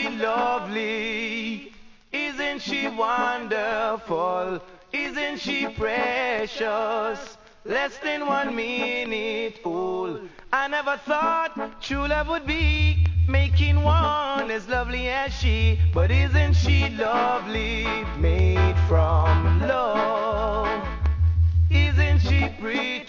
she lovely? Isn't she wonderful? Isn't she precious? Less than 1 minute old. I never thought true love would be making one as lovely as she. But isn't she lovely? Made from love. Isn't she pretty?